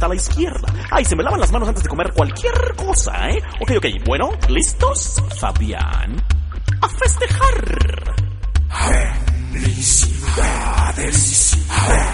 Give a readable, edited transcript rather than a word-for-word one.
a la izquierda. Ay, se me lavan las manos antes de comer cualquier cosa, ¿eh? Ok, bueno, ¿listos? Fabián, a festejar. Felicidades.